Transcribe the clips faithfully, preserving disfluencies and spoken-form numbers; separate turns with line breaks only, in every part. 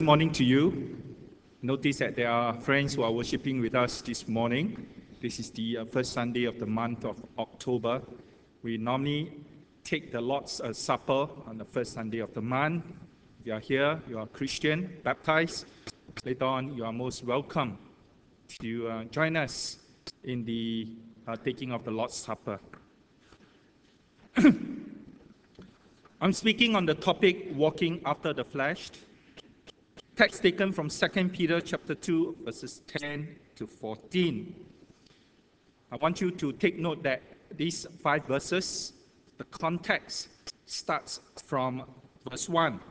Morning to you. Notice that there are friends who are worshiping with us this morning. This is the uh, first Sunday of the month of October. We normally take the Lord's uh, Supper on the first Sunday of the month. If you are here, you are Christian, baptized. Later on, you are most welcome to uh, join us in the uh, taking of the Lord's Supper. I'm speaking on the topic walking after the flesh. Text taken from Second Peter chapter two, verses ten to fourteen. I want you to take note that these five verses, the context starts from verse one.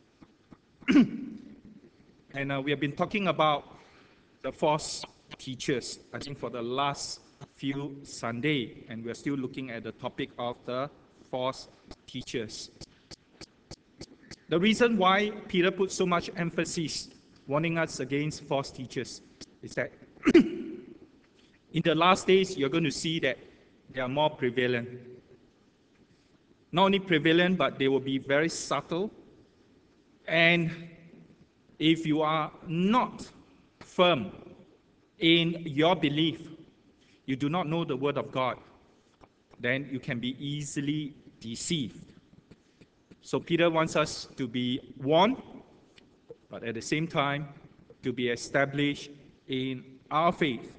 and uh, we have been talking about the false teachers, I think, for the last few Sundays, and we're still looking at the topic of the false teachers. The reason why Peter put so much emphasis warning us against false teachers is that in the last days, you're going to see that they are more prevalent. Not only prevalent, but they will be very subtle. And if you are not firm in your belief, you do not know the Word of God, then you can be easily deceived. So Peter wants us to be warned, but at the same time, to be established in our faith.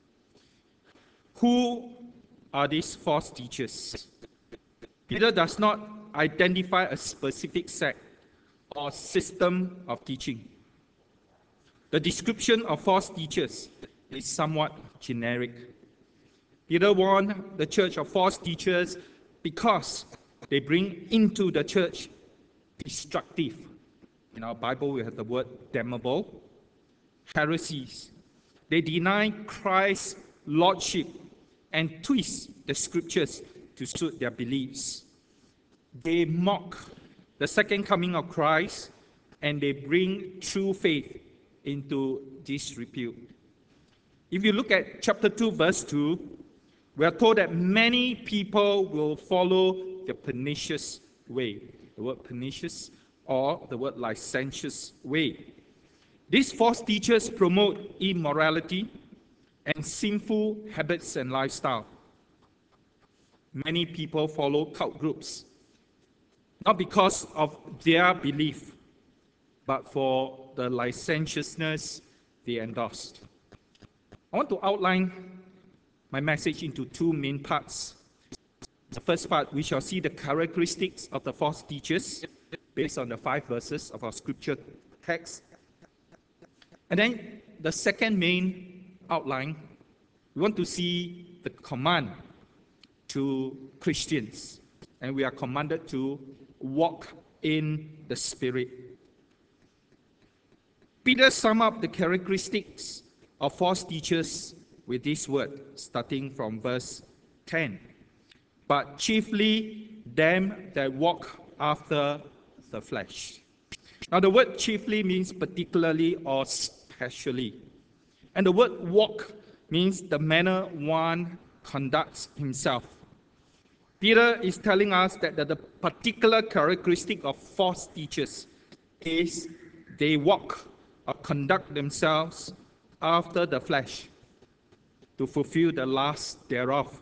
Who are these false teachers? Peter does not identify a specific sect or system of teaching. The description of false teachers is somewhat generic. Peter warned the church of false teachers because they bring into the church destructive. In our Bible, we have the word damnable, heresies. They deny Christ's lordship and twist the scriptures to suit their beliefs. They mock the second coming of Christ, and they bring true faith into disrepute. If you look at chapter two, verse two, we are told that many people will follow the pernicious way. The word pernicious or the word licentious way. These false teachers promote immorality and sinful habits and lifestyle. Many people follow cult groups, not because of their belief, but for the licentiousness they endorsed. I want to outline my message into two main parts. The first part, we shall see the characteristics of the false teachers based on the five verses of our scripture text. And then the second main outline, we want to see the command to Christians. And we are commanded to walk in the Spirit. Peter summed up the characteristics of false teachers with this word, starting from verse ten. But chiefly them that walk after the flesh. Now the word chiefly means particularly or specially. And the word walk means the manner one conducts himself. Peter is telling us that the, the particular characteristic of false teachers is they walk or conduct themselves after the flesh to fulfill the lust thereof.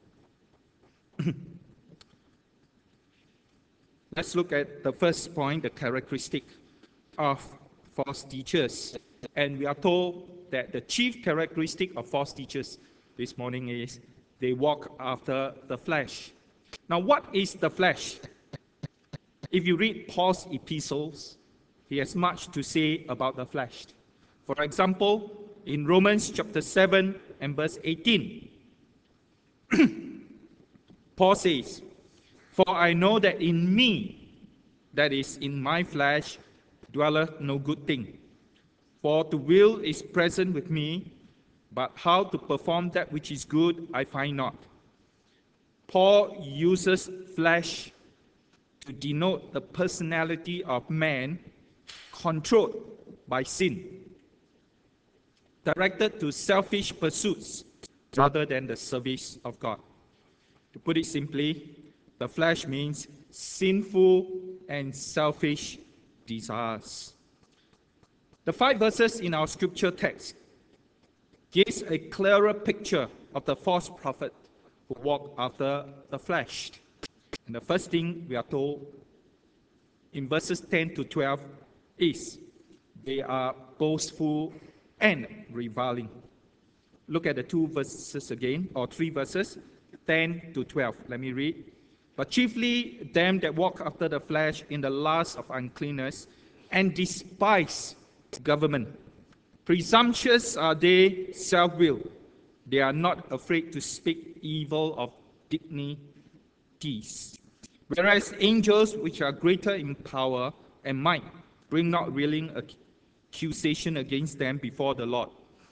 Let's look at the first point, the characteristic of false teachers. And we are told that the chief characteristic of false teachers this morning is they walk after the flesh. Now, what is the flesh? If you read Paul's epistles, he has much to say about the flesh. For example, in Romans chapter seven and verse eighteen, Paul says, "For I know that in me, that is, in my flesh, dwelleth no good thing. For the will is present with me, but how to perform that which is good I find not." Paul uses flesh to denote the personality of man controlled by sin, directed to selfish pursuits rather than the service of God. To put it simply, the flesh means sinful and selfish desires. The five verses in our scripture text gives a clearer picture of the false prophet who walk after the flesh. And the first thing we are told in verses ten to twelve is they are boastful and reviling. Look at the two verses again, or three verses, ten to twelve. Let me read. But chiefly them that walk after the flesh in the lust of uncleanness and despise government. Presumptuous are they, self-willed. They are not afraid to speak evil of dignities. Whereas angels, which are greater in power and might, bring not willing accusation against them before the Lord.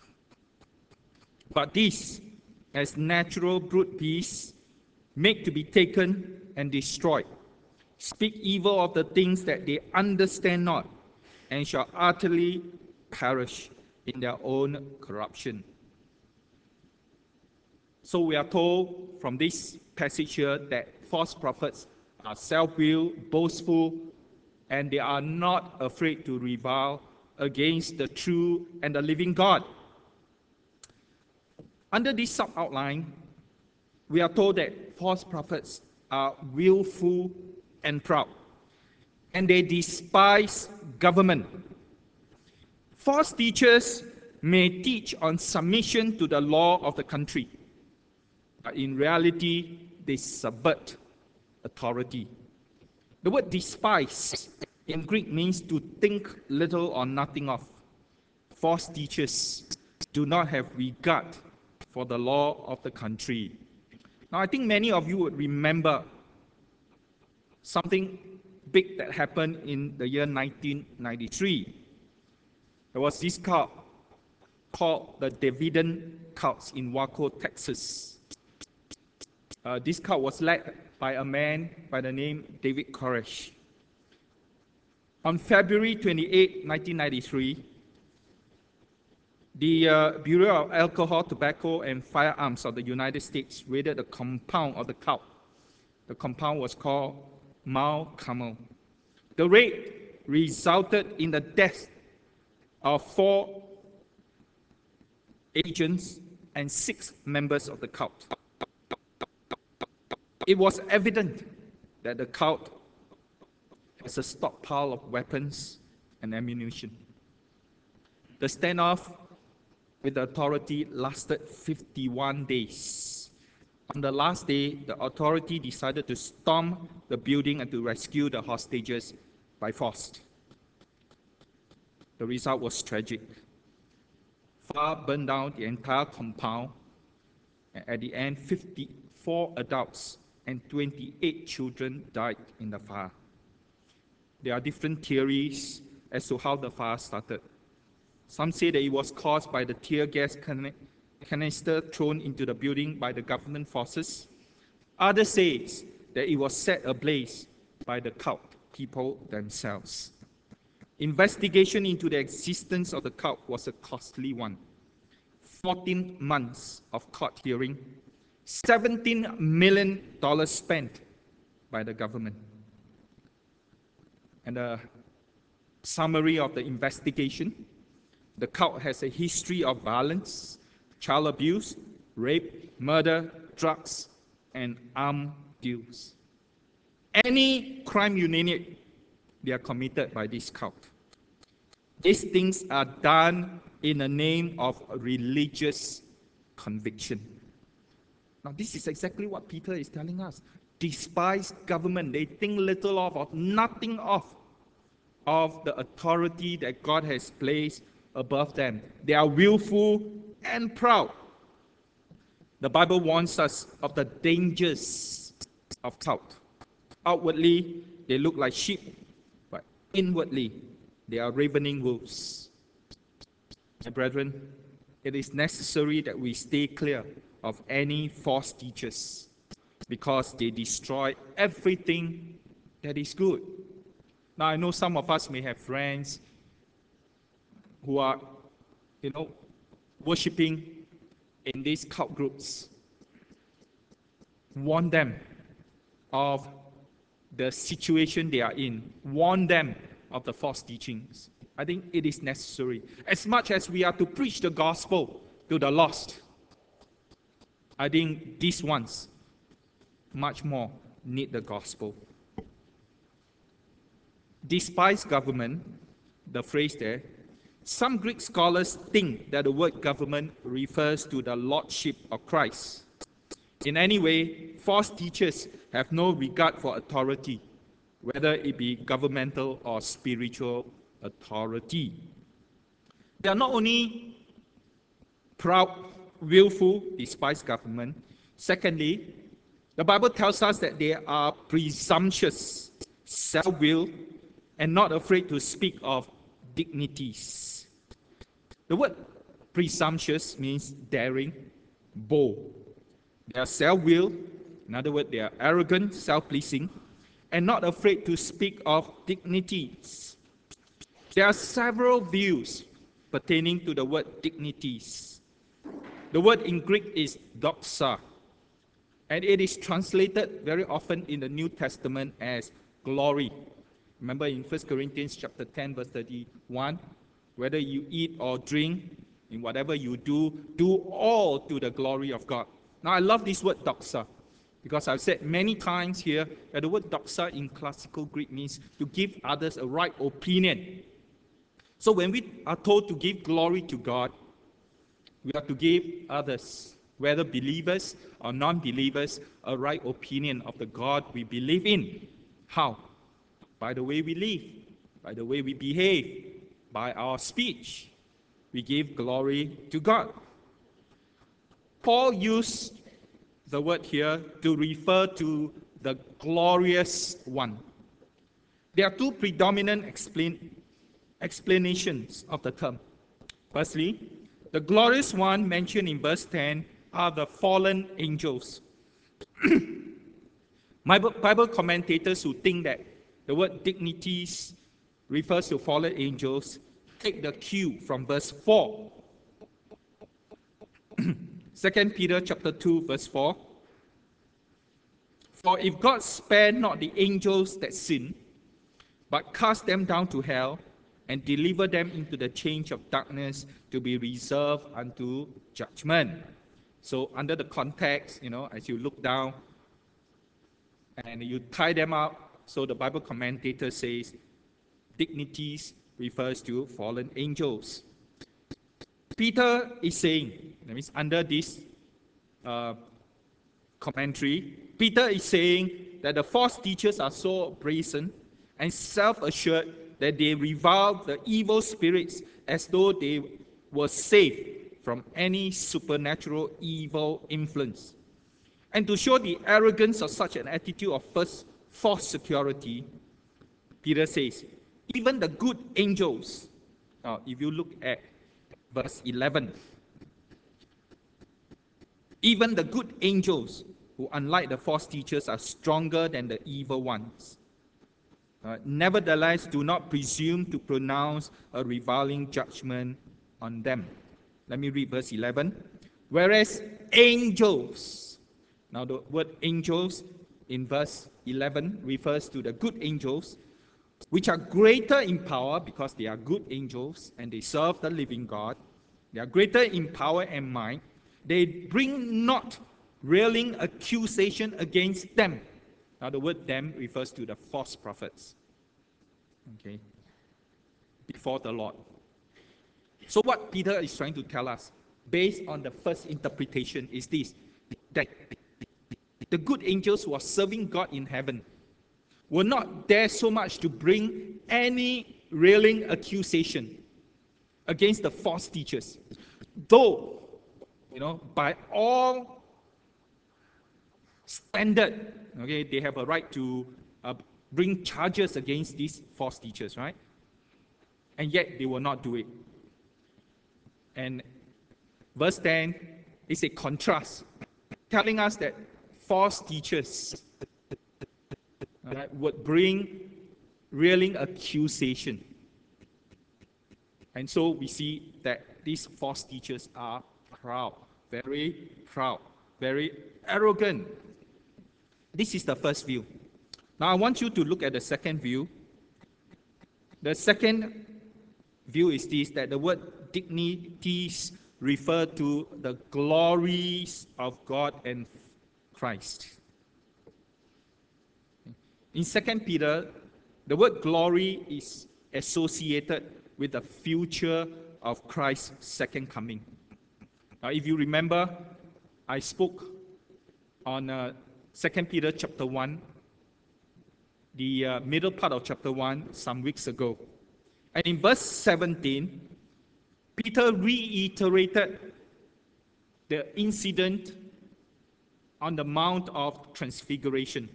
But these, as natural brute beasts, make to be taken and destroyed, speak evil of the things that they understand not, and shall utterly perish in their own corruption. So we are told from this passage here that false prophets are self-willed, boastful, and they are not afraid to revile against the true and the living God. Under this sub-outline, we are told that false prophets are willful and proud, and they despise government. False teachers may teach on submission to the law of the country, but in reality, they subvert authority. The word despise in Greek means to think little or nothing of. False teachers do not have regard for the law of the country. Now, I think many of you would remember something big that happened in the year nineteen ninety-three. There was this cult called the Davidian cults in Waco, Texas. Uh, this cult was led by a man by the name David Koresh. On February twenty-eighth, nineteen ninety-three, the uh, Bureau of Alcohol, Tobacco, and Firearms of the United States raided the compound of the cult. The compound was called Mount Carmel. The raid resulted in the death of four agents and six members of the cult. It was evident that the cult has a stockpile of weapons and ammunition. The standoff with the authority lasted fifty-one days. On the last day, the authority decided to storm the building and to rescue the hostages by force. The result was tragic. Fire burned down the entire compound, and at the end, fifty-four adults and twenty-eight children died in the fire. There are different theories as to how the fire started. Some say that it was caused by the tear gas can canister thrown into the building by the government forces. Others say that it was set ablaze by the cult people themselves. Investigation into the existence of the cult was a costly one. fourteen months of court hearing, seventeen million dollars spent by the government. And a summary of the investigation: the cult has a history of violence, child abuse, rape, murder, drugs, and armed deals. Any crime you name it, they are committed by this cult. These things are done in the name of religious conviction. Now, this is exactly what Peter is telling us. Despise government. They think little of or nothing of, of the authority that God has placed above them. They are willful and proud. The Bible warns us of the dangers of cult. Outwardly, they look like sheep, but inwardly, they are ravening wolves. My brethren, it is necessary that we stay clear of any false teachers because they destroy everything that is good. Now, I know some of us may have friends who are, you know, worshiping in these cult groups. Warn them of the situation they are in. Warn them of the false teachings. I think it is necessary. As much as we are to preach the gospel to the lost, I think these ones much more need the gospel. Despise government, the phrase there, some Greek scholars think that the word government refers to the lordship of Christ. In any way, false teachers have no regard for authority, whether it be governmental or spiritual authority. They are not only proud, willful, despise government. Secondly, the Bible tells us that they are presumptuous, self-willed, and not afraid to speak of dignities. The word presumptuous means daring, bold. They are self-willed, in other words, they are arrogant, self-pleasing, and not afraid to speak of dignities. There are several views pertaining to the word dignities. The word in Greek is doxa, and it is translated very often in the New Testament as glory. Remember in First Corinthians chapter ten, verse thirty-one, whether you eat or drink, in whatever you do, do all to the glory of God. Now I love this word doxa, because I've said many times here that the word doxa in classical Greek means to give others a right opinion. So when we are told to give glory to God, we are to give others, whether believers or non-believers, a right opinion of the God we believe in. How? By the way we live, by the way we behave, by our speech. We give glory to God. Paul used the word here to refer to the glorious one. There are two predominant explain, explanations of the term. Firstly, the glorious one mentioned in verse ten are the fallen angels. Bible commentators who think that the word dignities refers to fallen angels take the cue from verse four. Second Peter chapter two, verse four. For if God spare not the angels that sin, but cast them down to hell, and deliver them into the change of darkness to be reserved unto judgment. So under the context, you know, as you look down and you tie them up, so the Bible commentator says dignities refers to fallen angels. Peter is saying, that means under this uh, commentary, Peter is saying that the false teachers are so brazen and self-assured that they revile the evil spirits as though they were safe from any supernatural evil influence. And to show the arrogance of such an attitude of first false security, Peter says, even the good angels, now if you look at verse eleven, even the good angels, who unlike the false teachers are stronger than the evil ones, Uh, nevertheless, do not presume to pronounce a reviling judgment on them. Let me read verse eleven. Whereas angels, now the word angels in verse eleven refers to the good angels, which are greater in power because they are good angels and they serve the living God. They are greater in power and might. They bring not railing accusation against them. Now the word them refers to the false prophets, okay, before the Lord. So what Peter is trying to tell us, based on the first interpretation, is this, that the good angels who are serving God in heaven will not dare so much to bring any railing accusation against the false teachers. Though, you know, by all standard, okay, they have a right to uh, bring charges against these false teachers, right? And yet they will not do it. And verse ten is a contrast, telling us that false teachers uh, would bring railing accusation. And so we see that these false teachers are proud, very proud, very arrogant. This is the first view. Now I want you to look at the second view. The second view is this, that the word dignities refer to the glories of God and Christ. In Second Peter, the word glory is associated with the future of Christ's second coming. Now, if you remember, I spoke on uh, Second Peter chapter one, the uh, middle part of chapter one, some weeks ago. And in verse seventeen, Peter reiterated the incident on the Mount of Transfiguration.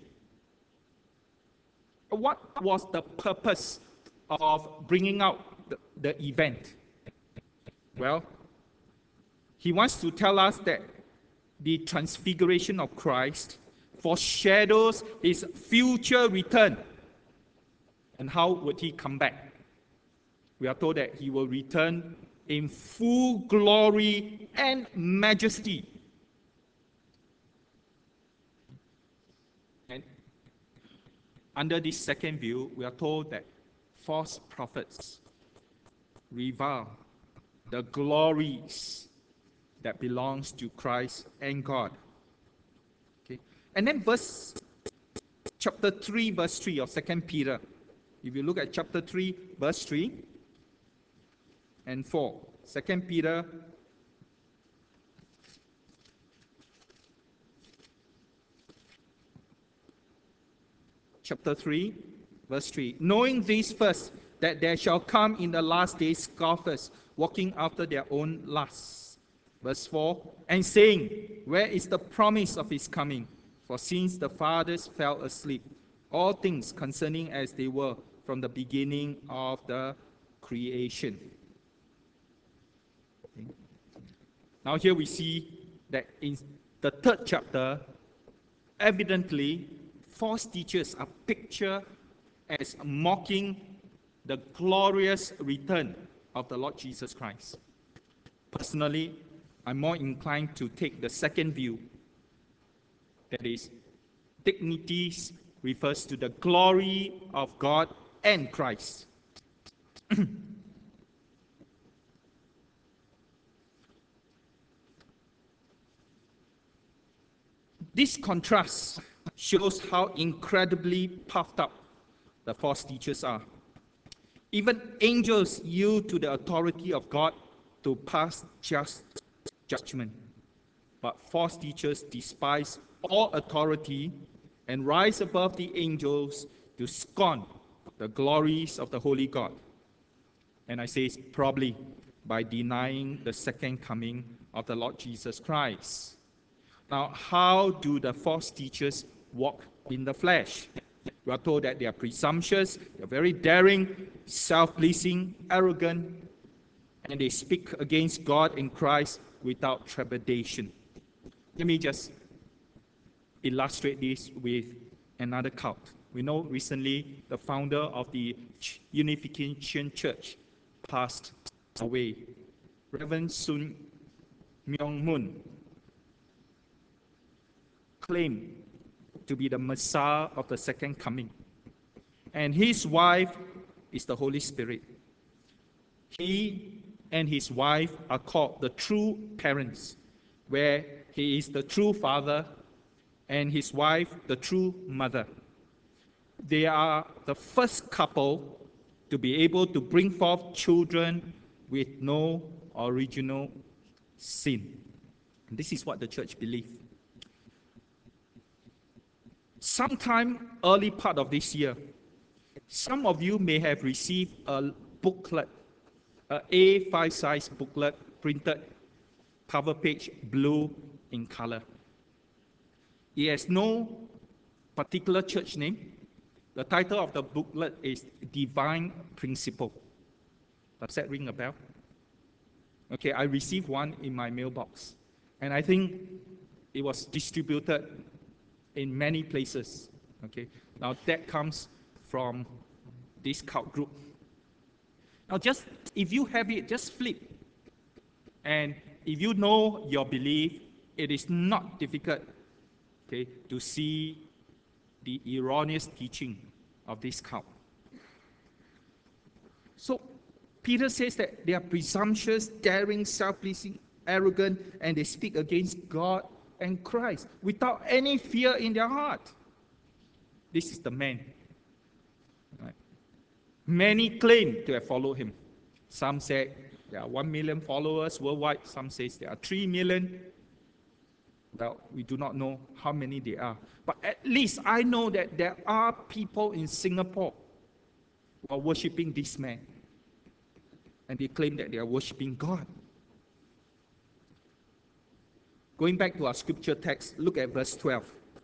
What was the purpose of bringing out the, the event? Well, he wants to tell us that the transfiguration of Christ foreshadows his future return. And how would he come back? We are told that he will return in full glory and majesty. And under this second view, we are told that false prophets revile the glories that belongs to Christ and God. Okay. And then verse chapter three, verse three of Second Peter. If you look at chapter three, verse three and four. Second Peter chapter three, verse three. Knowing this first, that there shall come in the last days scoffers, walking after their own lusts. Verse four, and saying, where is the promise of his coming? For since the fathers fell asleep, all things concerning as they were from the beginning of the creation. Okay. Now here we see that in the third chapter, evidently, false teachers are pictured as mocking the glorious return of the Lord Jesus Christ. Personally, I'm more inclined to take the second view. That is, dignities refers to the glory of God and Christ. This contrast shows how incredibly puffed up the false teachers are. Even angels yield to the authority of God to pass just judgment. But false teachers despise all authority and rise above the angels to scorn the glories of the holy God. And I say it's probably by denying the second coming of the Lord Jesus Christ. Now, how do the false teachers walk in the flesh? We are told that they are presumptuous, they are very daring, self-pleasing, arrogant, and they speak against God and Christ without trepidation. Let me just illustrate this with another cult. We know recently the founder of the Unification Church passed away, Reverend Sun Myung Moon, claimed to be the Messiah of the second coming. And his wife is the Holy Spirit. He and his wife are called the true parents, where he is the true father and his wife the true mother. They are the first couple to be able to bring forth children with no original sin. And this is what the church believes. Sometime early part of this year, some of you may have received a booklet, a A five size booklet, printed, cover page blue in color. It has no particular church name. The title of the booklet is Divine Principle. Does that ring a bell? Okay, I received one in my mailbox, and I think it was distributed in many places. Okay, now that comes from this cult group. Now, just if you have it, just flip. And if you know your belief, it is not difficult, okay, to see the erroneous teaching of this cult. So, Peter says that they are presumptuous, daring, self-pleasing, arrogant, and they speak against God and Christ without any fear in their heart. This is the man. Right? Many claim to have followed him. Some say there are one million followers worldwide. Some say there are three million. Well, we do not know how many there are. But at least I know that there are people in Singapore who are worshipping this man. And they claim that they are worshipping God. Going back to our scripture text, look at verse twelve.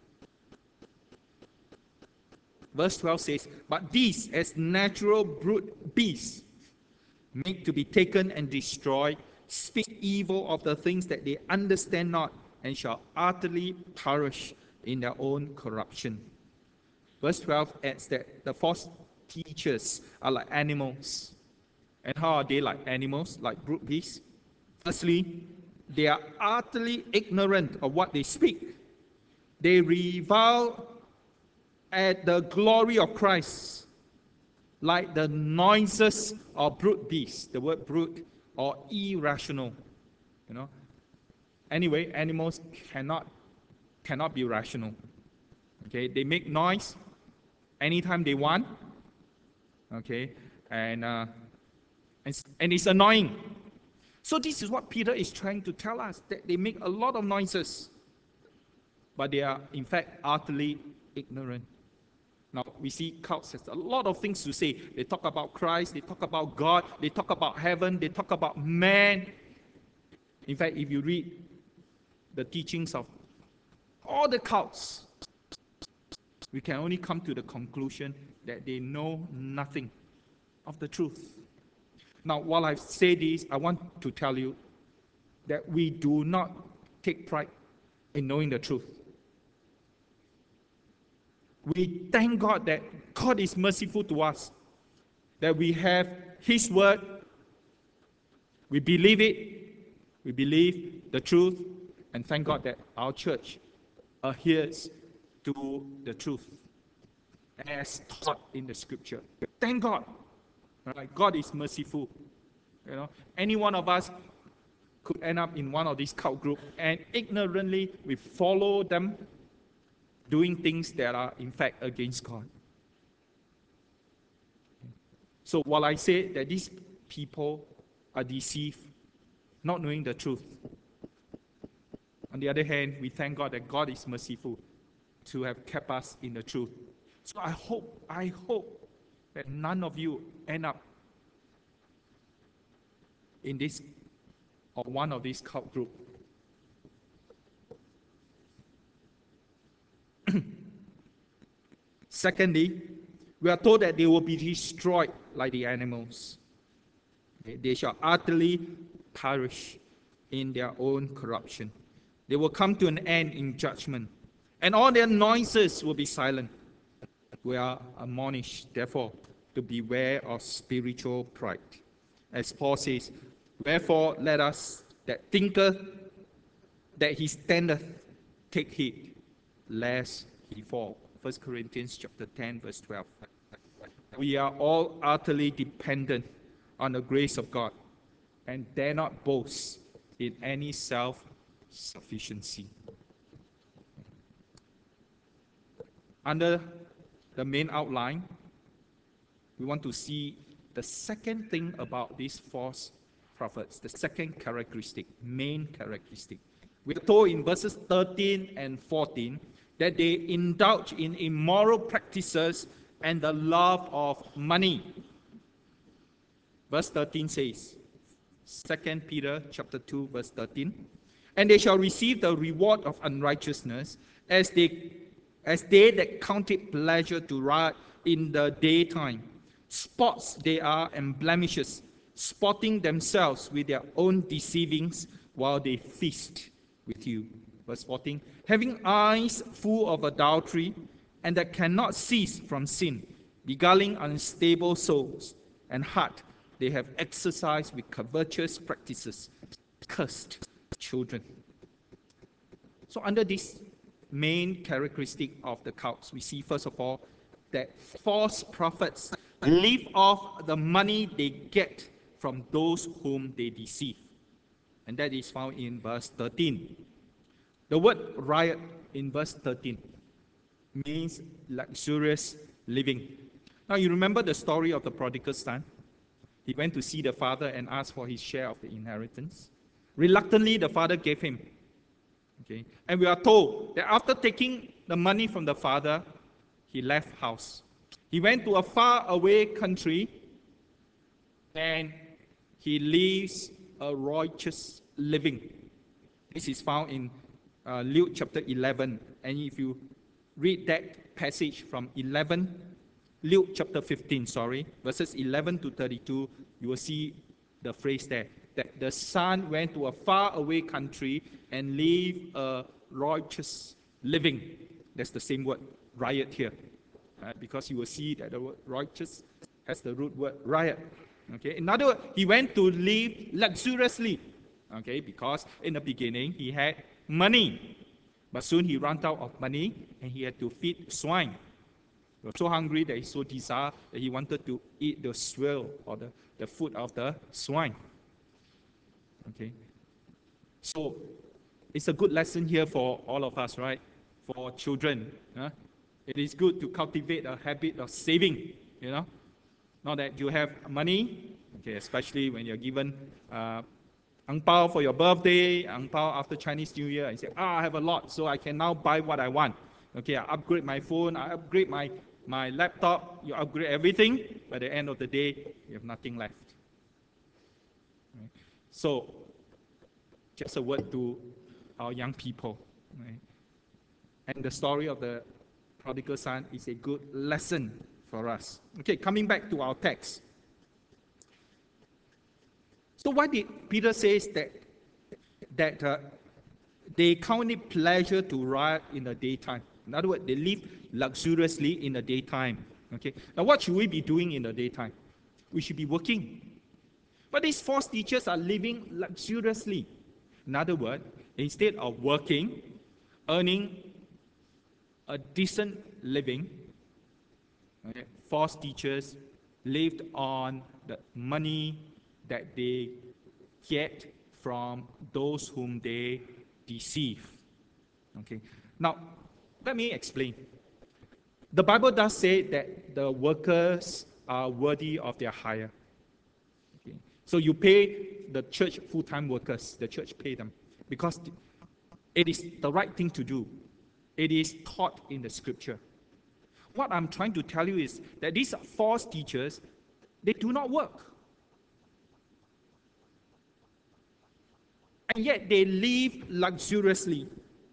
Verse twelve says, "But these, as natural brute beasts, made to be taken and destroyed, speak evil of the things that they understand not, and shall utterly perish in their own corruption." Verse twelve adds that the false teachers are like animals. And how are they like animals, like brute beasts? Firstly, they are utterly ignorant of what they speak. They revile at the glory of Christ, like the noises of brute beasts. The word brute or irrational. You know. Anyway, animals cannot cannot be rational. Okay, they make noise anytime they want. Okay, and uh, and, and it's annoying. So this is what Peter is trying to tell us, that they make a lot of noises, but they are in fact utterly ignorant. Now we see cults has a lot of things to say. They talk about Christ, they talk about God, they talk about heaven, they talk about man. In fact, if you read the teachings of all the cults, we can only come to the conclusion that they know nothing of the truth. Now, while I say this, I want to tell you that we do not take pride in knowing the truth. We thank God that God is merciful to us, that we have His word, we believe it, we believe the truth, and thank God that our church adheres to the truth as taught in the scripture. Thank God. Right? God is merciful. You know, any one of us could end up in one of these cult groups, and ignorantly we follow them doing things that are in fact against God. So while I say that these people are deceived, not knowing the truth, on the other hand, we thank God that God is merciful to have kept us in the truth. So I hope, I hope that none of you end up in this or one of these cult group. Secondly, we are told that they will be destroyed like the animals. They, they shall utterly perish in their own corruption. They will come to an end in judgment, and all their noises will be silent. We are admonished, therefore, to beware of spiritual pride. As Paul says, "Wherefore let us that thinketh that he standeth take heed, lest he fall." First Corinthians chapter ten, verse twelve. We are all utterly dependent on the grace of God and dare not boast in any self-sufficiency. Under the main outline, we want to see the second thing about these false prophets, the second characteristic, main characteristic. We are told in verses thirteen and fourteen that they indulge in immoral practices and the love of money. Verse thirteen says, Second Peter chapter two, verse thirteen, "And they shall receive the reward of unrighteousness, as they as they that count it pleasure to riot in the daytime. Spots they are and blemishes, spotting themselves with their own deceivings while they feast with you." Verse fourteen, "Having eyes full of adultery, and that cannot cease from sin, beguiling unstable souls, and heart they have exercised with covetous practices, cursed children." So under this main characteristic of the cults, we see first of all that false prophets live off the money they get from those whom they deceive. And that is found in verse thirteen. The word riot in verse thirteen means luxurious living. Now you remember the story of the prodigal son? He went to see the father and asked for his share of the inheritance. Reluctantly, the father gave him. Okay? And we are told that after taking the money from the father, he left house. He went to a far away country and he lives a righteous living. This is found in uh, Luke chapter eleven. And if you read that passage from eleven, Luke chapter fifteen, sorry, verses eleven to thirty-two, you will see the phrase there, that the son went to a far away country and lived a righteous living. That's the same word, riot here. Uh, because you will see that the word righteous has the root word riot. Okay. In other words, he went to live luxuriously. Okay, because in the beginning he had money, but soon he ran out of money and he had to feed swine. He was so hungry that he so desired that he wanted to eat the swill or the, the food of the swine. Okay, so it's a good lesson here for all of us, right? For children, huh? It is good to cultivate a habit of saving. You know, not that you have money, okay, especially when you're given uh, ang pao for your birthday, ang pao after Chinese New Year, and say, ah, I have a lot, so I can now buy what I want. Okay, I upgrade my phone, I upgrade my, my laptop, you upgrade everything, but at the end of the day, you have nothing left. Right? So, just a word to our young people. Right? And the story of the prodigal son is a good lesson for us. Okay, coming back to our text. So why did Peter say that, that uh, they count it pleasure to riot in the daytime? In other words, they live luxuriously in the daytime. Okay. Now what should we be doing in the daytime? We should be working. But these false teachers are living luxuriously. In other words, instead of working, earning a decent living, okay, false teachers lived on the money that they get from those whom they deceive. Okay. Now, let me explain. The Bible does say that the workers are worthy of their hire. Okay. So you pay the church full-time workers, the church pay them, because it is the right thing to do. It is taught in the scripture. What I'm trying to tell you is that these false teachers, they do not work. And yet they live luxuriously.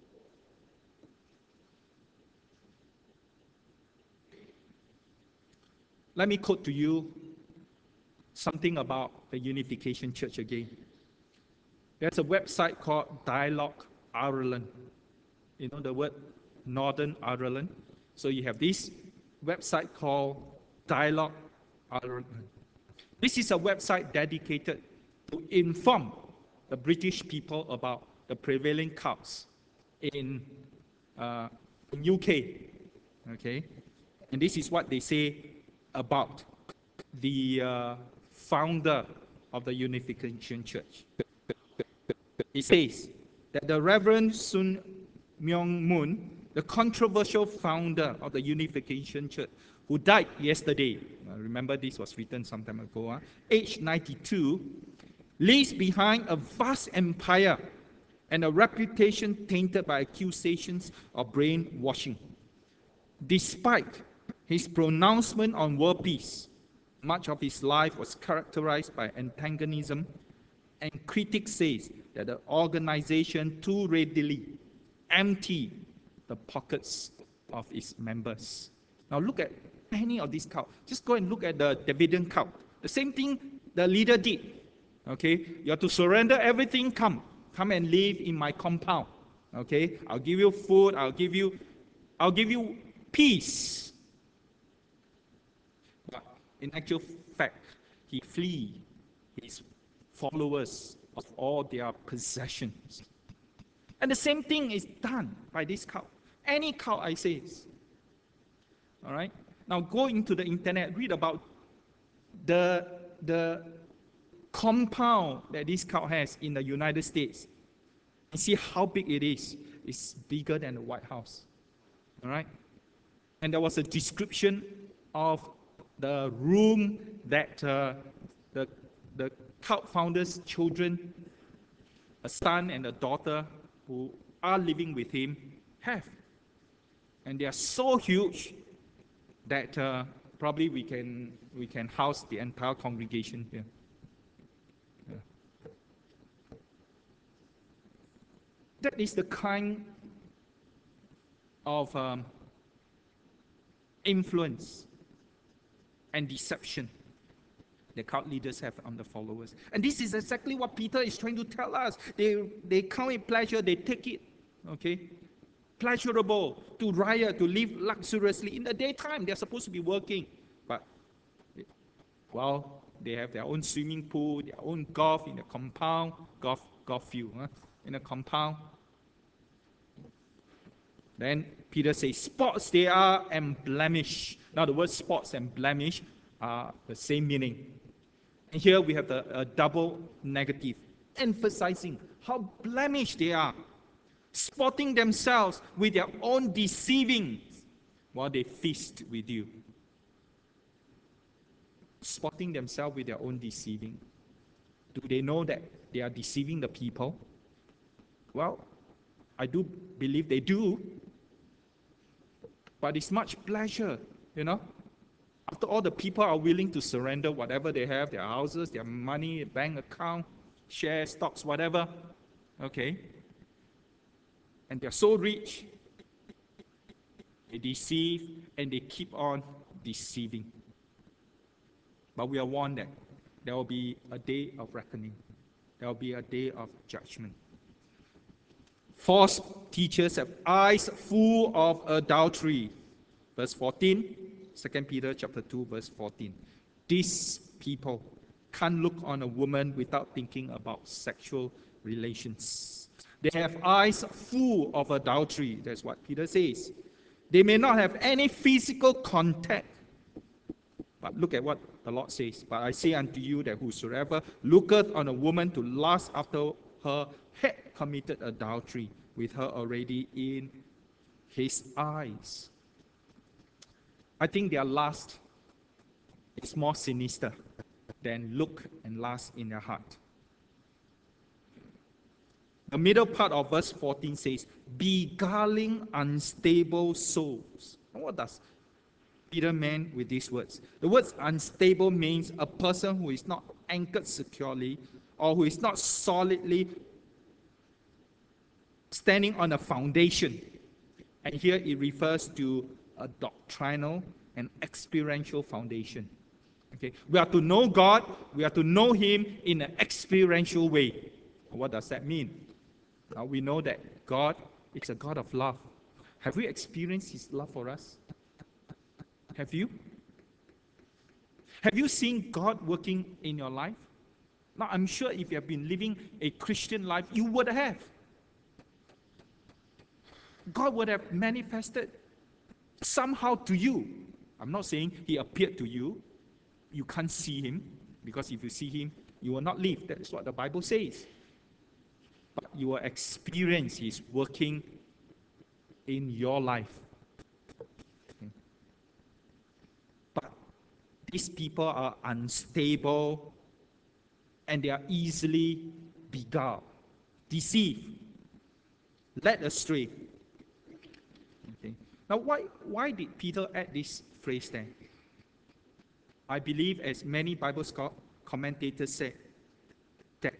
Let me quote to you something about the Unification Church again. There's a website called Dialogue Ireland. You know the word Northern Ireland? So you have this website called Dialogue Ireland. This is a website dedicated to inform the British people about the prevailing cults in, uh, in U K. Okay? And this is what they say about the uh, founder of the Unification Church. It says that the Reverend Sun Myung Moon, the controversial founder of the Unification Church, who died yesterday, uh, remember this was written some time ago, uh, age ninety-two, leaves behind a vast empire and a reputation tainted by accusations of brainwashing. Despite his pronouncement on world peace, much of his life was characterized by antagonism, and critics say that the organization too readily emptied the pockets of its members. Now look at any of these cults. Just go and look at the Davidian cult. The same thing the leader did. Okay, you have to surrender everything. Come, come and live in my compound. Okay, I'll give you food. I'll give you, I'll give you peace. But in actual fact, he flee his followers of all their possessions. And the same thing is done by this cult. Any cult, I say. All right. Now go into the internet, read about the the compound that this cow has in the United States, and see how big it is. It's bigger than the White House. All right? And there was a description of the room that uh, the, the cult founder's children, a son and a daughter who are living with him, have. And they are so huge that uh, probably we can, we can house the entire congregation here. Yeah. That is the kind of um, influence and deception the cult leaders have on the followers. And this is exactly what Peter is trying to tell us. They, they count it pleasure, they take it, okay? Pleasurable to riot, to live luxuriously. In the daytime, they're supposed to be working. But, well, they have their own swimming pool, their own golf in the compound, golf, golf field, huh? In a compound. Then Peter says, spots they are and blemish. Now the word spots and blemish are the same meaning. And here we have the a double negative, emphasizing how blemished they are, spotting themselves with their own deceiving while they feast with you. Spotting themselves with their own deceiving. Do they know that they are deceiving the people? Well, I do believe they do. But it's much pleasure, you know. After all, the people are willing to surrender whatever they have, their houses, their money, bank account, shares, stocks, whatever. Okay. And they're so rich, they deceive and they keep on deceiving. But we are warned that there will be a day of reckoning. There will be a day of judgment. False teachers have eyes full of adultery. Verse fourteen, Second Peter chapter two, verse fourteen. These people can't look on a woman without thinking about sexual relations. They have eyes full of adultery. That's what Peter says. They may not have any physical contact. But look at what the Lord says. But I say unto you that whosoever looketh on a woman to lust after her had committed adultery with her already in his eyes. I think their lust is more sinister than look and lust in their heart. The middle part of verse fourteen says, beguiling unstable souls. What does Peter mean with these words? The words unstable means a person who is not anchored securely or who is not solidly standing on a foundation. And here it refers to a doctrinal and experiential foundation. Okay, we are to know God, we are to know Him in an experiential way. What does that mean? Now we know that God is a God of love. Have we experienced His love for us? Have you? Have you seen God working in your life? Now I'm sure if you have been living a Christian life, you would have. God would have manifested somehow to you. I'm not saying He appeared to you. You can't see Him, because if you see Him, you will not live. That is what the Bible says. But you will experience His working in your life. Okay. But these people are unstable and they are easily beguiled, deceived, led astray. Okay. Now, why, why did Peter add this phrase there? I believe, as many Bible commentators said, that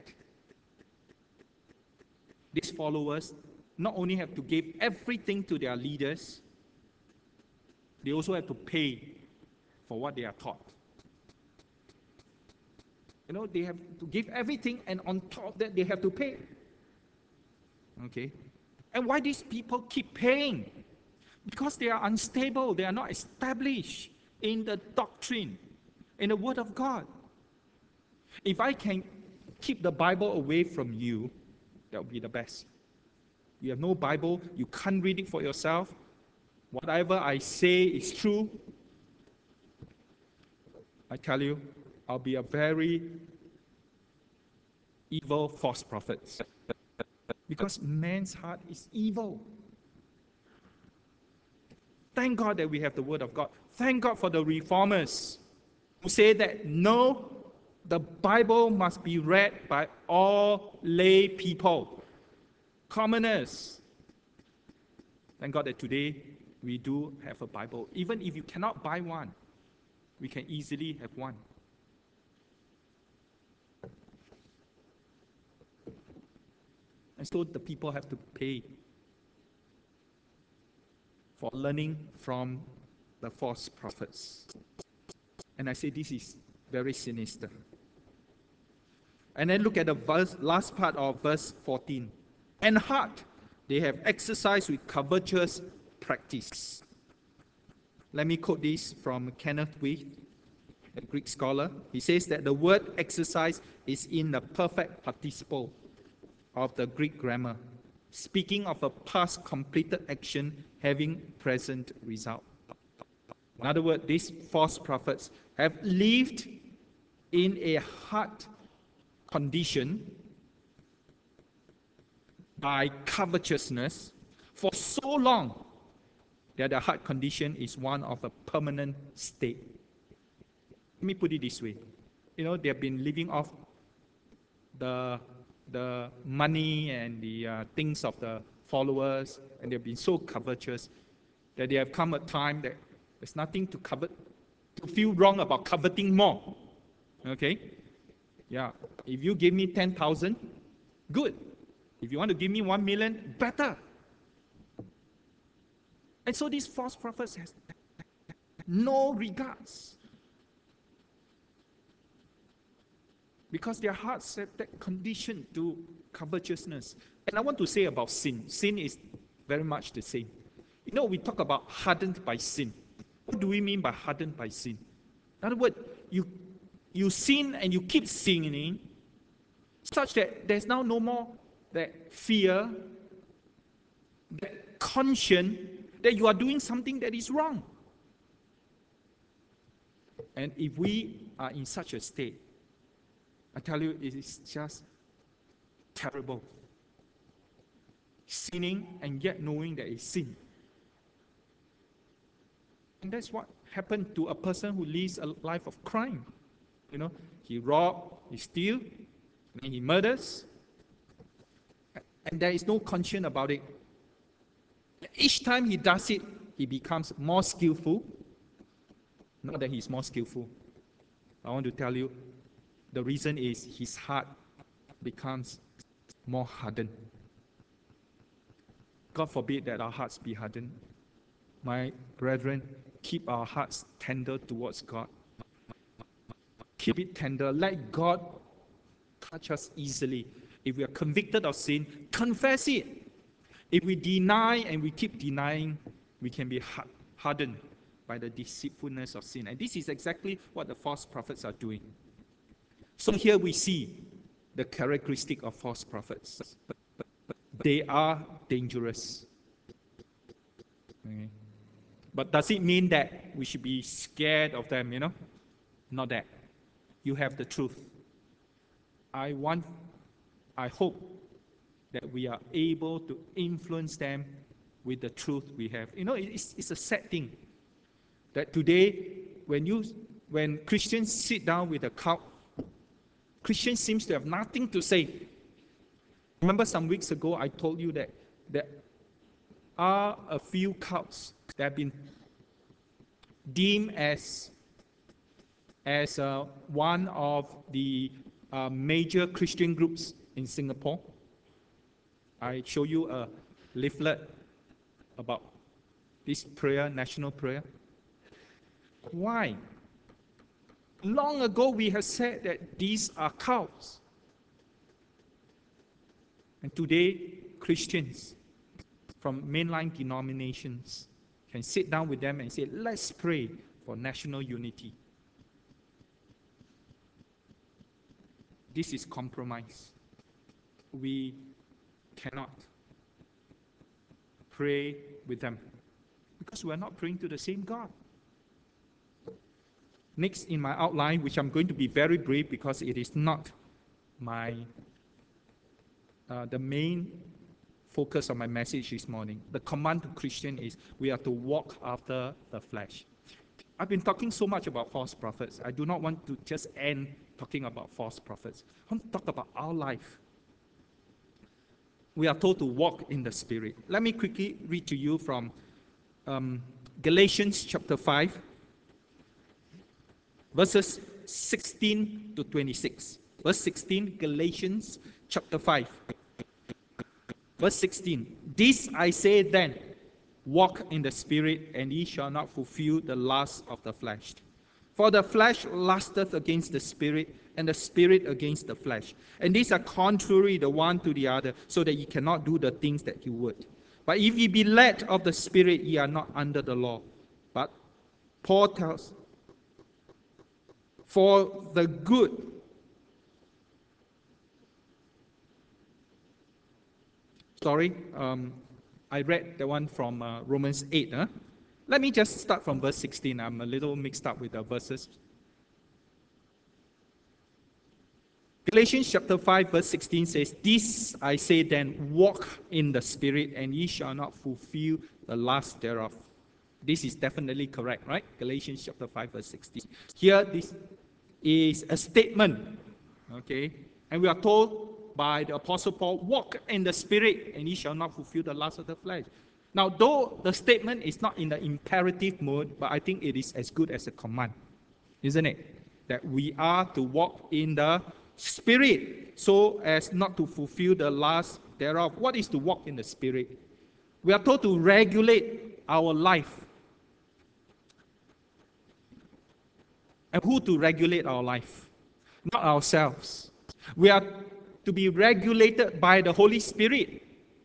these followers not only have to give everything to their leaders, they also have to pay for what they are taught. You know, they have to give everything, and on top of that, they have to pay. Okay? And why these people keep paying? Because they are unstable, they are not established in the doctrine, in the Word of God. If I can keep the Bible away from you, that would be the best. You have no Bible, you can't read it for yourself. Whatever I say is true. I tell you, I'll be a very evil false prophets. Because man's heart is evil. Thank God that we have the Word of God. Thank God for the reformers who say that no, the Bible must be read by all lay people, commoners. Thank God that today we do have a Bible. Even if you cannot buy one, we can easily have one. And so the people have to pay for learning from the false prophets. And I say this is very sinister. And then look at the verse, last part of verse fourteen. And heart, they have exercised with covetous practice. Let me quote this from Kenneth Wuest, a Greek scholar. He says that the word exercise is in the perfect participle of the Greek grammar, speaking of a past completed action having present result. In other words, these false prophets have lived in a heart condition by covetousness for so long that the heart condition is one of a permanent state. Let me put it this way. You know, they have been living off the, the money and the uh, things of the followers, and they've been so covetous that they have come a time that there's nothing to covet, to feel wrong about coveting more. Okay? Yeah. If you give me ten thousand, good. If you want to give me one million, better. And so these false prophets have no regards. Because their hearts have that condition to covetousness. And I want to say about sin. Sin is very much the same. You know, we talk about hardened by sin. What do we mean by hardened by sin? In other words, you, you sin and you keep sinning such that there's now no more that fear, that conscience that you are doing something that is wrong. And if we are in such a state, I tell you, it is just terrible. Sinning and yet knowing that it's sin. And that's what happened to a person who lives a life of crime. You know, he robs, he steals, and he murders, and there is no conscience about it. Each time he does it, he becomes more skillful. Not that he's more skillful. I want to tell you, the reason is his heart becomes more hardened. God forbid that our hearts be hardened. My brethren, keep our hearts tender towards God. Keep it tender. Let God touch us easily. If we are convicted of sin, confess it. If we deny and we keep denying, we can be hardened by the deceitfulness of sin. And this is exactly what the false prophets are doing. So here we see the characteristic of false prophets. They are dangerous. Okay. But does it mean that we should be scared of them, you know? Not that. You have the truth. I want, I hope that we are able to influence them with the truth we have. You know, it's, it's a sad thing that today, when you, when Christians sit down with a cult, Christians seems to have nothing to say. Remember some weeks ago, I told you that there are a few cults that have been deemed as, as uh, one of the uh, major Christian groups in Singapore. I show you a leaflet about this prayer, national prayer. Why? Long ago we have said that these are cults. And today, Christians from mainline denominations can sit down with them and say, let's pray for national unity. This is compromise. We cannot pray with them because we are not praying to the same God. Next in my outline, which I'm going to be very brief because it is not my uh, the main focus of my message this morning. The command to Christian is we are to walk after the flesh. I've been talking so much about false prophets. I do not want to just end talking about false prophets. I want to talk about our life. We are told to walk in the Spirit. Let me quickly read to you from um, Galatians chapter five, verses sixteen to twenty-six. Verse sixteen, Galatians chapter five. Verse sixteen, this I say then, walk in the Spirit, and ye shall not fulfill the lust of the flesh. For the flesh lusteth against the Spirit, and the Spirit against the flesh. And these are contrary the one to the other, so that ye cannot do the things that you would. But if ye be led of the Spirit, ye are not under the law. But Paul tells, for the good, sorry, um, I read the one from uh, Romans eight. Huh? Let me just start from verse sixteen. I'm a little mixed up with the verses. Galatians chapter five, verse sixteen says, this I say then, walk in the Spirit, and ye shall not fulfill the lust thereof. This is definitely correct, right? Galatians chapter five, verse sixteen. Here, this is a statement, okay? And we are told by the Apostle Paul, walk in the Spirit, and ye shall not fulfill the lust of the flesh. Now, though the statement is not in the imperative mode, but I think it is as good as a command, isn't it? That we are to walk in the Spirit, so as not to fulfill the lust thereof. What is to walk in the Spirit? We are told to regulate our life. And who to regulate our life? Not ourselves. We are to be regulated by the Holy Spirit,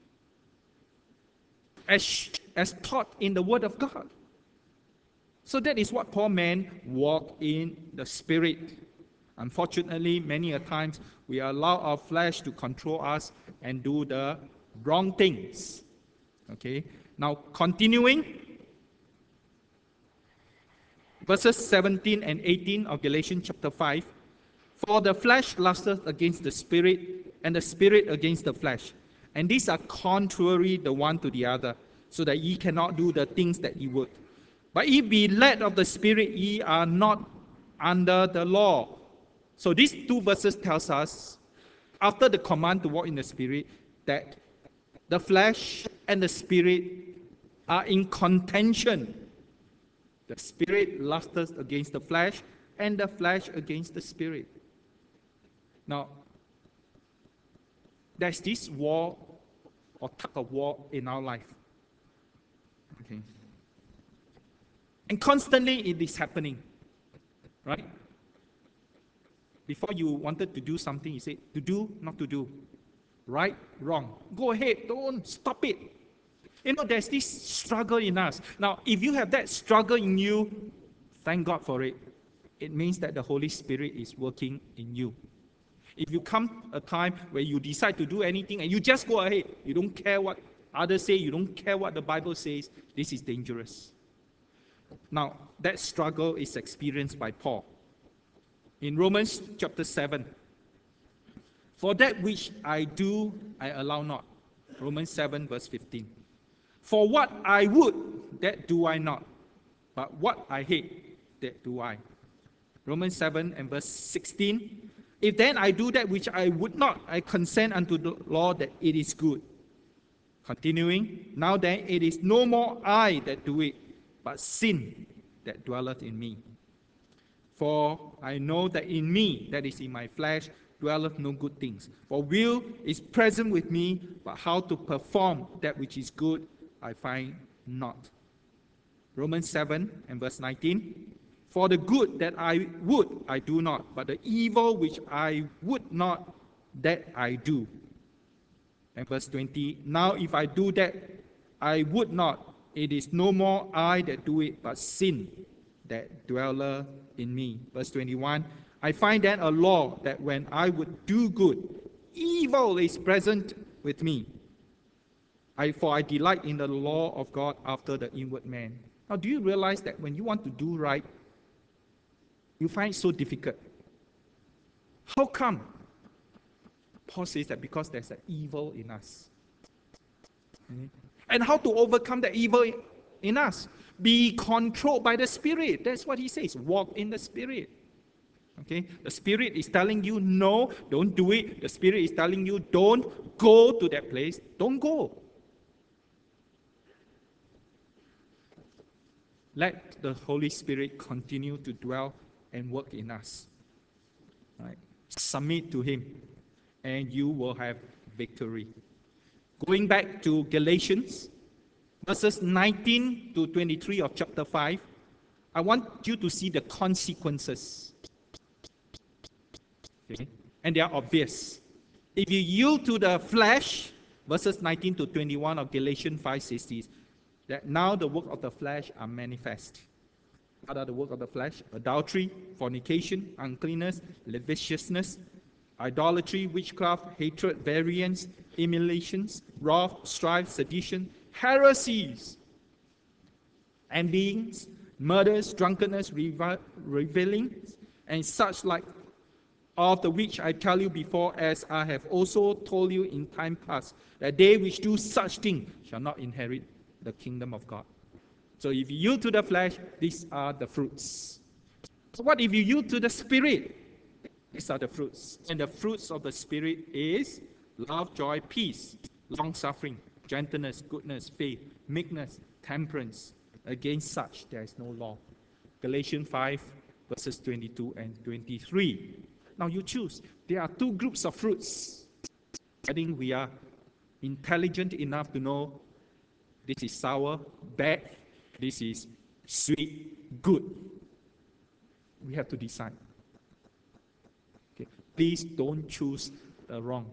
as, as taught in the Word of God. So that is what Paul meant, walk in the Spirit. Unfortunately, many a times we allow our flesh to control us and do the wrong things. Okay, now continuing, verses seventeen and eighteen of Galatians chapter five. For the flesh lusteth against the Spirit, and the Spirit against the flesh. And these are contrary the one to the other, so that ye cannot do the things that ye would. But if be led of the Spirit, ye are not under the law. So these two verses tells us, after the command to walk in the Spirit, that the flesh and the Spirit are in contention. The Spirit lusteth against the flesh, and the flesh against the Spirit. Now, there's this war or tug of war in our life. Okay. And constantly it is happening. Right? Before you wanted to do something, you say, to do, not to do. Right, wrong. Go ahead, don't stop it. You know, there's this struggle in us. Now, if you have that struggle in you, thank God for it. It means that the Holy Spirit is working in you. If you come a time where you decide to do anything and you just go ahead, you don't care what others say, you don't care what the Bible says, this is dangerous. Now, that struggle is experienced by Paul. In Romans chapter seven, for that which I do, I allow not. Romans seven, verse fifteen. For what I would, that do I not. But what I hate, that do I. Romans seven and verse sixteen. If then I do that which I would not, I consent unto the law that it is good. Continuing, now then it is no more I that do it, but sin that dwelleth in me. For I know that in me, that is in my flesh, dwelleth no good things. For will is present with me, but how to perform that which is good, I find not. Romans seven and verse nineteen. For the good that I would, I do not, but the evil which I would not, that I do. And verse twenty. Now if I do that I would not, it is no more I that do it, but sin that dwelleth in me. Verse twenty-one. I find then a law that when I would do good, evil is present with me. I, for I delight in the law of God after the inward man. Now, do you realize that when you want to do right, you find it so difficult? How come? Paul says that because there's an evil in us. Okay? And how to overcome the evil in us? Be controlled by the Spirit. That's what he says. Walk in the Spirit. Okay? The Spirit is telling you, no, don't do it. The Spirit is telling you, don't go to that place. Don't go. Let the Holy Spirit continue to dwell and work in us. Right? Submit to Him, and you will have victory. Going back to Galatians, verses nineteen to twenty-three of chapter five, I want you to see the consequences. Okay? And they are obvious. If you yield to the flesh, verses nineteen to twenty-one of Galatians five says this, that now the work of the flesh are manifest. What are the work of the flesh? Adultery, fornication, uncleanness, lasciviousness, idolatry, witchcraft, hatred, variance, emulations, wrath, strife, sedition, heresies, envyings, murders, drunkenness, revi- revelings, and such like, of the which I tell you before, as I have also told you in time past, that they which do such things shall not inherit the kingdom of God. So if you yield to the flesh, these are the fruits. So what if you yield to the Spirit? These are the fruits. And the fruits of the Spirit is love, joy, peace, long-suffering, gentleness, goodness, faith, meekness, temperance. Against such there is no law. Galatians five, verses twenty-two and twenty-three. Now you choose. There are two groups of fruits. I think we are intelligent enough to know this is sour, bad, this is sweet, good. We have to decide. Okay. Please don't choose the wrong.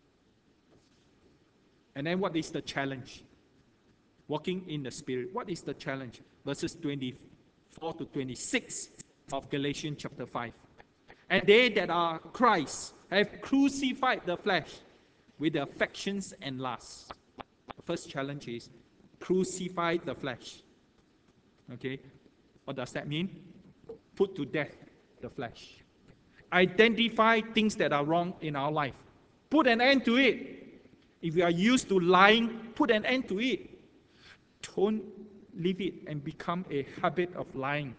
And then what is the challenge? Walking in the Spirit. What is the challenge? Verses twenty-four to twenty-six of Galatians chapter five. And they that are Christ have crucified the flesh with the affections and lusts. The first challenge is crucify the flesh. Okay? What does that mean? Put to death the flesh. Identify things that are wrong in our life. Put an end to it. If you are used to lying, put an end to it. Don't leave it and become a habit of lying.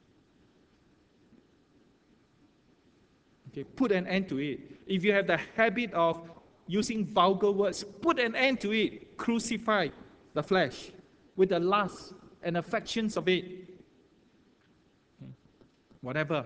Okay, put an end to it. If you have the habit of using vulgar words, put an end to it. Crucify the flesh with the lust and affections of it. Okay. Whatever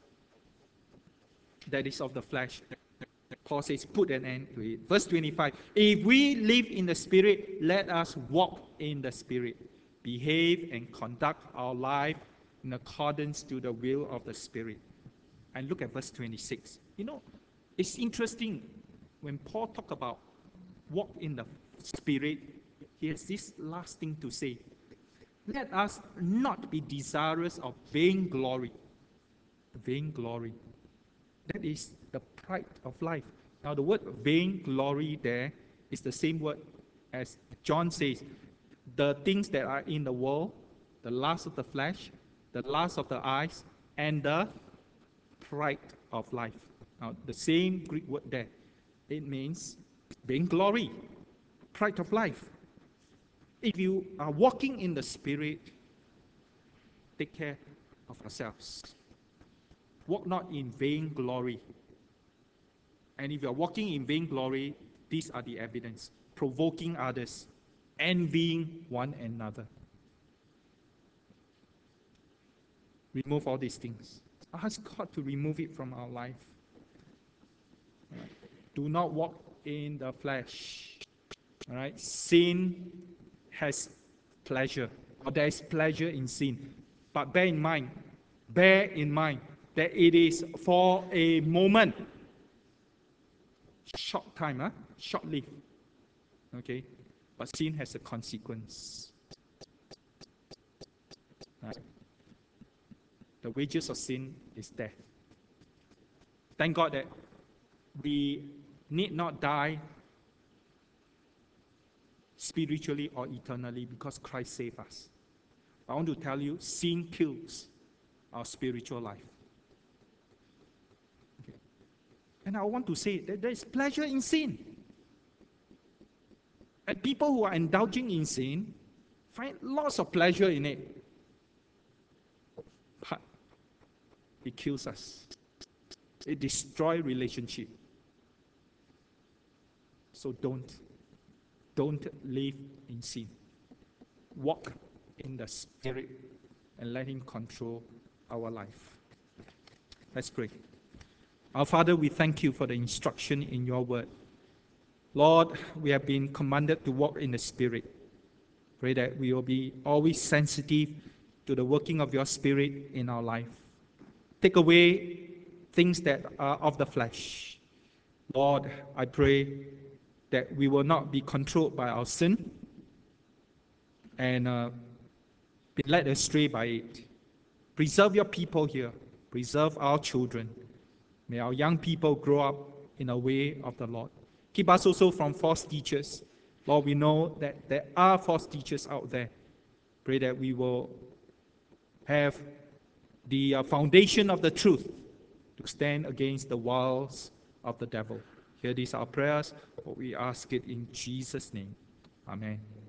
that is of the flesh, Paul says, put an end to it. Verse twenty-five, if we live in the Spirit, let us walk in the Spirit. Behave and conduct our life in accordance to the will of the Spirit. And look at verse twenty-six. You know, it's interesting when Paul talks about walk in the Spirit, he has this last thing to say. Let us not be desirous of vainglory. Vainglory. That is the pride of life. Now the word vainglory there is the same word as John says, the things that are in the world, the lust of the flesh, the lust of the eyes, and the pride of life. Now the same Greek word there, it means vainglory, pride of life. If you are walking in the Spirit, take care of yourselves. Walk not in vainglory. And if you are walking in vainglory, these are the evidence. Provoking others, envying one another. Remove all these things. Ask God to remove it from our life. Right. Do not walk in the flesh. All right. Sin has pleasure, or there is pleasure in sin. But bear in mind, bear in mind that it is for a moment. Short time, huh? Short-lived. Okay? But sin has a consequence. Right? The wages of sin is death. Thank God that we need not die spiritually or eternally because Christ saved us. I want to tell you, sin kills our spiritual life. Okay. And I want to say that there is pleasure in sin. And people who are indulging in sin find lots of pleasure in it. But it kills us. It destroys relationship. So don't. Don't live in sin. Walk in the Spirit and let Him control our life. Let's pray. Our Father, we thank you for the instruction in your word. Lord, we have been commanded to walk in the Spirit. Pray that we will be always sensitive to the working of your Spirit in our life. Take away things that are of the flesh. Lord, I pray that we will not be controlled by our sin and uh, be led astray by it. Preserve your people here. Preserve our children. May our young people grow up in a way of the Lord. Keep us also from false teachers. Lord, we know that there are false teachers out there. Pray that we will have the uh, foundation of the truth to stand against the wiles of the devil. Hear these our prayers, for we ask it in Jesus' name. Amen.